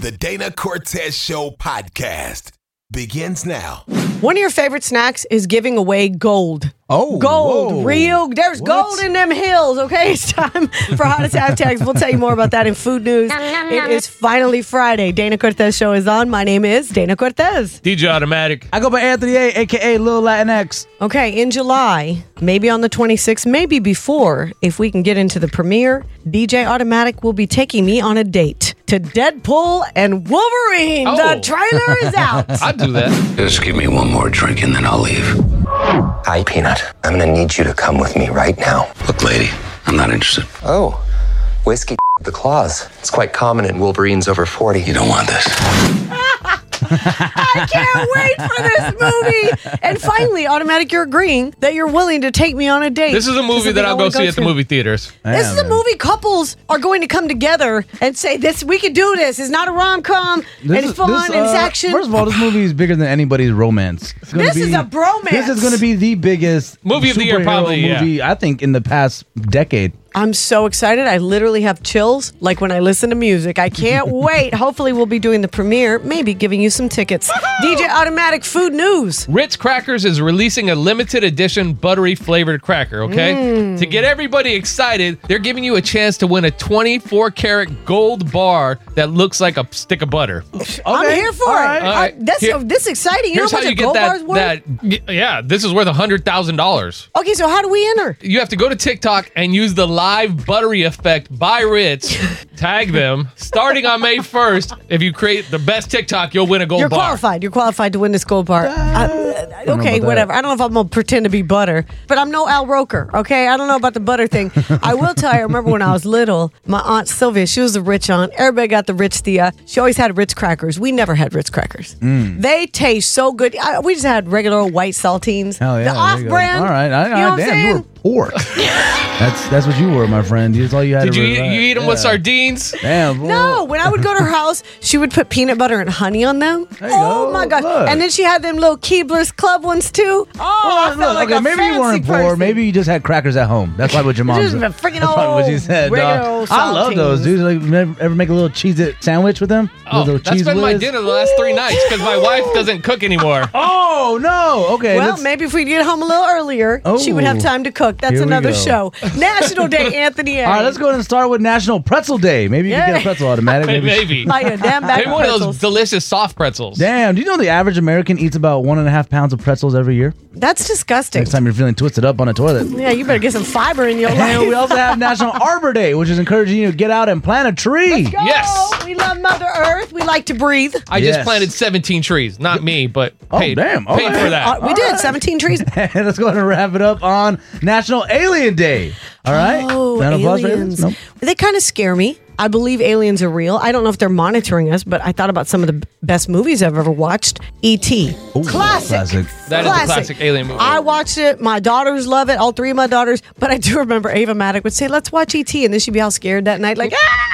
The Dana Cortez Show podcast begins now. One of your favorite snacks is giving away gold. Oh, gold. whoa. Real. There's gold in them hills, okay? It's time for Hottest Hashtags. We'll tell you more about that in food news. It is finally Friday. Dana Cortez Show is on. My name is Dana Cortez. DJ Automatic. I go by Anthony A, a.k.a. Lil Latinx. Okay, in July, maybe on the 26th, maybe before, if we can get into the premiere, DJ Automatic will be taking me on a date to Deadpool and Wolverine. Oh. The trailer is out. I'd do that. Just give me one more drink and then I'll leave. Hi, Peanut. I'm gonna need you to come with me right now. Look, lady, I'm not interested. Oh, whiskey the claws. It's quite common in Wolverines over 40. You don't want this. I can't wait for this movie. And finally, Automatic, you're agreeing that you're willing to take me on a date. This is a movie that I'll go see at the movie theaters. This is a movie couples are going to come together and say, "This we can do this. It's not a rom-com. And it's fun and it's action." First of all, this movie is bigger than anybody's romance. This is a bromance. This is going to be the biggest Movie of the year, superhero probably, movie, I think, in the past decade. I'm so excited. I literally have chills like when I listen to music. I can't wait. Hopefully we'll be doing the premiere, maybe giving you some tickets. DJ Automatic food news. Ritz Crackers is releasing a limited edition buttery flavored cracker, okay? To get everybody excited, they're giving you a chance to win a 24 karat gold bar that looks like a stick of butter. I'm here for all it. right. All right. This is exciting. You know Here's how how much you a get gold bar's worth? yeah, this is worth $100,000. Okay, so how do we enter? You have to go to TikTok and use the live buttery effect by Ritz. Tag them. Starting on May 1st, if you create the best TikTok, you'll win a gold You're bar. qualified. You're qualified to win this gold bar. Okay, about whatever. that. I don't know if I'm going to pretend to be butter, but I'm no Al Roker, okay? I don't know about the butter thing. I will tell you, I remember when I was little, my Aunt Sylvia, she was the rich aunt. Everybody got the Ritz Thea. She always had Ritz crackers. We never had Ritz crackers. They taste so good. We just had regular old white saltines. Hell yeah. The there you off-brand. go. All right. You know what I'm Damn, saying? you were poor. That's what you were, my friend. That's all you had Did to you rely- eat them with sardines? Damn. boy. No, when I would go to her house, she would put peanut butter and honey on them. There you Oh go. my God. Look. And then she had them little Keebler's Club ones too. Oh, I Well, felt like okay, a maybe you weren't fancy poor. person. Maybe you just had crackers at home. That's probably what your mom Just said. a freaking That's probably what she old, said. regular dog. old I love those, saltines. dude. Like, ever make a little Cheez-It sandwich with them? Oh, Little that's cheese been my whiz? dinner the last 3 nights because my wife doesn't cook anymore. Oh, no. Okay. Well, let's- maybe if we get home a little earlier, she would have Oh. time to cook. That's Here we another go. show. National Day, Anthony A. All right, let's go ahead and start with National Pretzel Day. Maybe you can get a pretzel automatic. Maybe. Buy a damn bag Maybe of one of those pretzels. delicious soft pretzels. Damn, do you know the average American eats about 1.5 pounds of pretzels every year? That's disgusting. Next time you're feeling twisted up on a toilet. Yeah, you better get some fiber in your life. And we also have National Arbor Day, which is encouraging you to get out and plant a tree. Go. Yes. We love Mother Earth. We like to breathe. I just Yes. planted 17 trees. Not me, but Oh, paid, damn. paid Okay. for that. We did 17 trees. And let's go ahead and wrap it up on National Alien Day. All right? Oh, Round of applause for aliens. Nope. They kind of scare me. I believe aliens are real. I don't know if they're monitoring us, but I thought about some of the best movies I've ever watched. E.T. Ooh, Classic. classic. That is a classic alien movie. I watched it. My daughters love it. All 3 of my daughters. But I do remember Ava Maddox would say, "Let's watch E.T." And then she'd be all scared that night, like,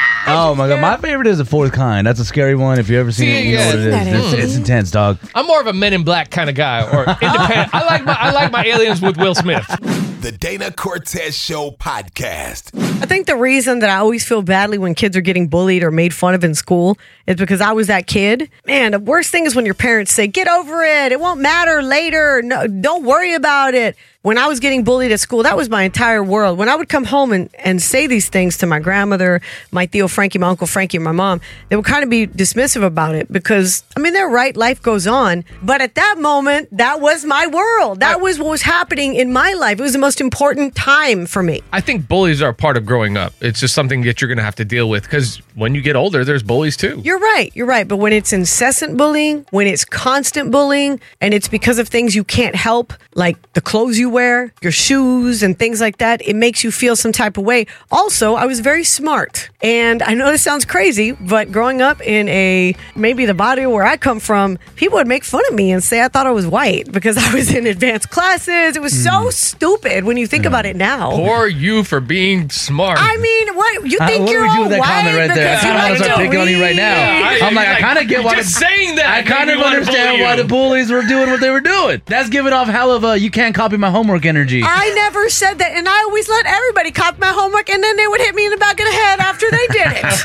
Oh my God, my favorite is The Fourth Kind. That's a scary one. If you've ever seen it, you know Yeah. what it That is. is. It's intense, dog. I'm more of a Men in Black kind of guy, or independent. I like my aliens with Will Smith. The Dana Cortez Show podcast. I think the reason that I always feel badly when kids are getting bullied or made fun of in school is because I was that kid. Man, the worst thing is when your parents say, "Get over it. It won't matter later. No, don't worry about it." When I was getting bullied at school, that was my entire world. When I would come home and say these things to my grandmother, my Theo Frankie, my Uncle Frankie, and my mom, they would kind of be dismissive about it because, I mean, they're right. Life goes on. But at that moment, that was my world. That was what was happening in my life. It was the most important time for me. I think bullies are a part of growing up. It's just something that you're going to have to deal with because when you get older, there's bullies too. You're right. You're right. But when it's incessant bullying, when it's constant bullying, and it's because of things you can't help, like the clothes you wear, your shoes, and things like that, it makes you feel some type of way. Also, I was very smart. And I know this sounds crazy, but growing up in maybe the body where I come from, people would make fun of me and say I thought I was white because I was in advanced classes. It was so stupid when you think about it now. Poor you for being smart. I mean, what? You think What do you're we do all with that white comment right there? I because you kind of want like to start to picking on you right now. read? I'm like, I kind of get why just saying that. I kind made of me wanna understand bully why you. the bullies were doing what they were doing. That's giving off hell of a you can't copy my homework energy. I never said that, and I always let everybody copy my homework, and then they would hit me in the back of the head after they did it.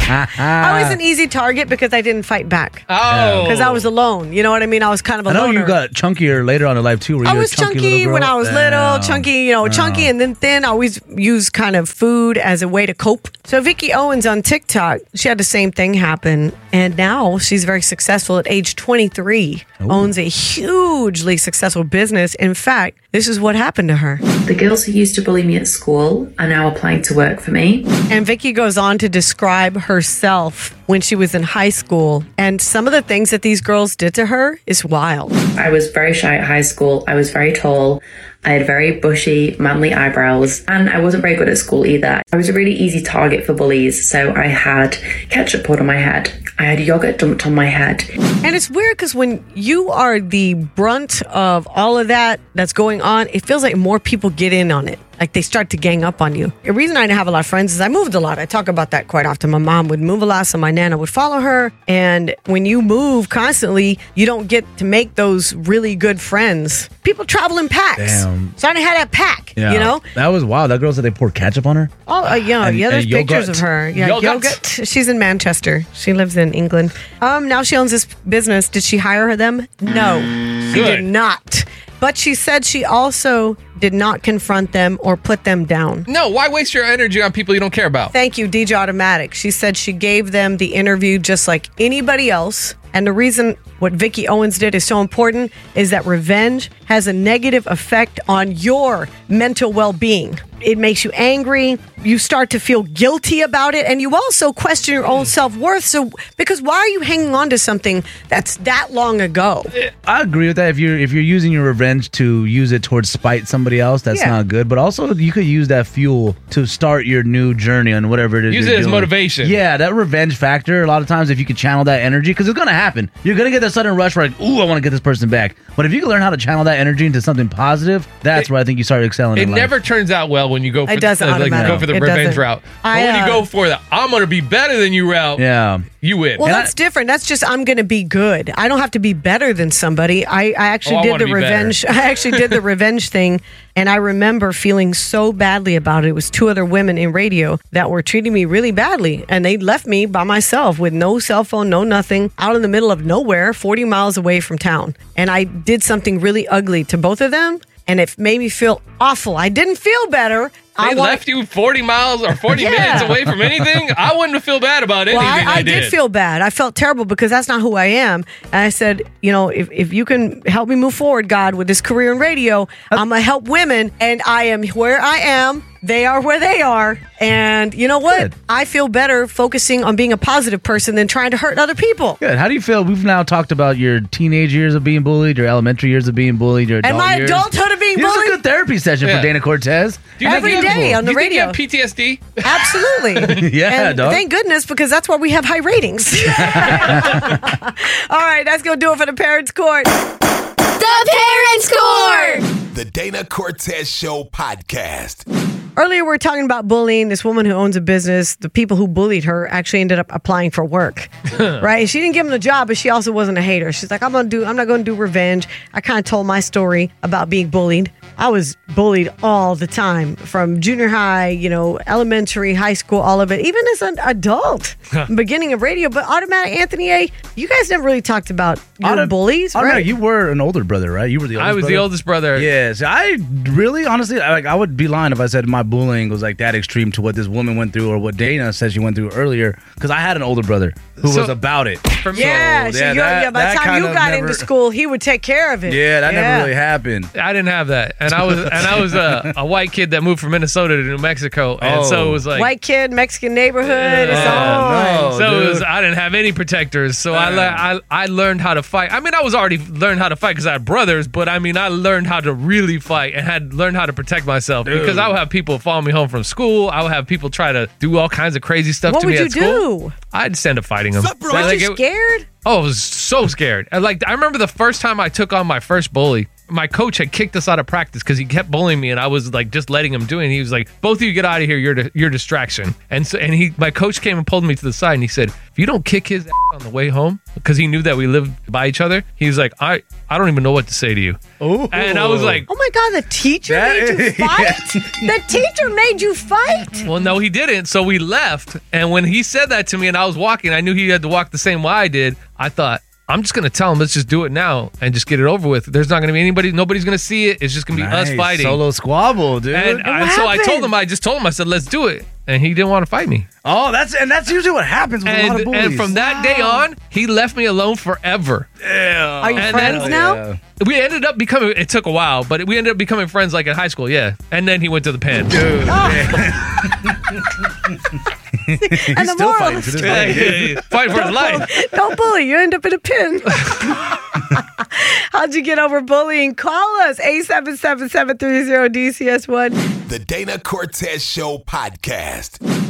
I was an easy target because I didn't fight back. Oh. Because I was alone. You know what I mean? I was kind of a I know loner. you got chunkier later on in life too. Were you I a was chunky little when girl? I was little, chunky, chunky, and then thin. I always use kind of food as a way to cope. So Vicky Owens on TikTok, she had the same thing happen, and now she's very successful at age 23, owns a hugely successful business. In fact, this is what happened to her. The girls who used to bully me at school are now applying to work for me. And Vicky goes on to describe herself when she was in high school, and some of the things that these girls did to her is wild. I was very shy at high school. I was very tall. I had very bushy, manly eyebrows, and I wasn't very good at school either. I was a really easy target for bullies, so I had ketchup poured on my head. I had yogurt dumped on my head. And it's weird because when you are the brunt of all of that that's going on, it feels like more people get in on it. Like they start to gang up on you. The reason I didn't have a lot of friends is I moved a lot. I talk about that quite often. My mom would move a lot, so my nana would follow her. And when you move constantly, you don't get to make those really good friends. People travel in packs. Damn. So I didn't have that pack, you know? That was wild. That girl said they poured ketchup on her. Oh, yeah, And- there's and pictures yogurt. of her. Yeah, Yogurt. She's in Manchester. She lives in England. Now she owns this business. Did she hire them? No, she Good. did not. But she said she also did not confront them or put them down. No, why waste your energy on people you don't care about? Thank you, DJ Automatic. She said she gave them the interview just like anybody else. And the reason what Vicky Owens did is so important is that revenge has a negative effect on your mental well-being. It makes you angry. You start to feel guilty about it. And you also question your own self-worth. So, because why are you hanging on to something that's that long ago? I agree with that. If you're using your revenge to use it towards spite somebody else, that's Yeah. not good. But also, you could use that fuel to start your new journey on whatever it is. Use you're it as doing. motivation. Yeah, that revenge factor. A lot of times, if you could channel that energy, because it's gonna happen, you're gonna get that sudden rush where like, ooh, I want to get this person back. But if you can learn how to channel that energy into something positive, that's where I think you start excelling. It in life. never turns out well when you go for It doesn't go for the automatically. It revenge doesn't. route. But I, when you go for the I'm going to be better than you route, Yeah. you win. Well, that's different. That's just I'm going to be good. I don't have to be better than somebody. I actually Oh, I did wanna the be better. revenge. I actually did the revenge thing, and I remember feeling so badly about it. It was two other women in radio that were treating me really badly, and they left me by myself with no cell phone, no nothing, out in the middle of nowhere, 40 miles away from town. And I did something really ugly to both of them, and it made me feel awful. I didn't feel better. They left you 40 miles or 40 Yeah. minutes away from anything. I wouldn't feel bad about anything Well, I did. did feel bad. I felt terrible because that's not who I am. And I said, if you can help me move forward, God, with this career in radio, I'm going to help women. And I am where I am. They are where they are. And you know what? Good. I feel better focusing on being a positive person than trying to hurt other people. Good. How do you feel? We've now talked about your teenage years of being bullied, your elementary years of being bullied, your adult And my years. adulthood of being This is a bullied. good therapy session Yeah. for Dana Cortez. Do you think Every you have- day on the do you think you radio. have PTSD? Absolutely. Yeah, and dog. thank goodness, because that's why we have high ratings. All right, that's going to do it for the Parents Court. The Parents Court! The Dana Cortez Show podcast. Earlier, we were talking about bullying. This woman who owns a business, the people who bullied her actually ended up applying for work, right? And she didn't give them the job, but she also wasn't a hater. She's like, I'm not going to do revenge. I kind of told my story about being bullied. I was bullied all the time, from junior high, elementary, high school, all of it, even as an adult, beginning of radio. But Automatic Anthony A., you guys never really talked about your bullies, Oh, no, right? you were an older brother, right? You were the oldest I was the brother? oldest brother. Yes, I really, honestly, I would be lying if I said my bullying was like that extreme to what this woman went through or what Dana said she went through earlier. Because I had an older brother who So- was about it. For me, Yeah, so by the time kind you of got never- into school, he would take care of it. Yeah, that never really happened. I didn't have that, and I was a white kid that moved from Minnesota to New Mexico, and so it was like White kid, Mexican neighborhood, it's Yeah, on. no. So it dude. was, I didn't have any protectors, so I learned how to fight. I mean, I was already learned how to fight because I had brothers, but I mean, I learned how to really fight and had learned how to protect myself because I would have people follow me home from school. I would have people try to do all kinds of crazy stuff What to would me you at school. do? I'd just end up fighting them. Weren't you scared? Oh, I was so scared. I remember the first time I took on my first bully. my coach had kicked us out of practice because he kept bullying me, and I was like just letting him do it. And he was like, "Both of you get out of here. You're distraction." And so, my coach came and pulled me to the side, and he said, "If you don't kick his ass on the way home," because he knew that we lived by each other, he was like, "I don't even know what to say to you." Ooh. And I was like, Oh my God, the teacher made you fight? The teacher made you fight? "Well, no, he didn't." So we left, and when he said that to me, and I was walking, I knew he had to walk the same way I did. I thought, I'm just going to tell him, let's just do it now and just get it over with. There's not going to be anybody, nobody's going to see it. It's just going to be us fighting. Solo squabble, dude. And so I told him, I said, let's do it. And he didn't want to fight me. Oh, that's usually what happens with a lot of bullies. And from that day on, he left me alone forever. Are you friends now? Yeah. We ended up becoming, it took a while, but we ended up becoming friends like in high school, yeah. And then he went to the pen. Dude. And the moral of the story, Fight for his life. don't bully. You end up in a pin. How'd you get over bullying? Call us, 877-730-DCS1. The Dana Cortez Show podcast.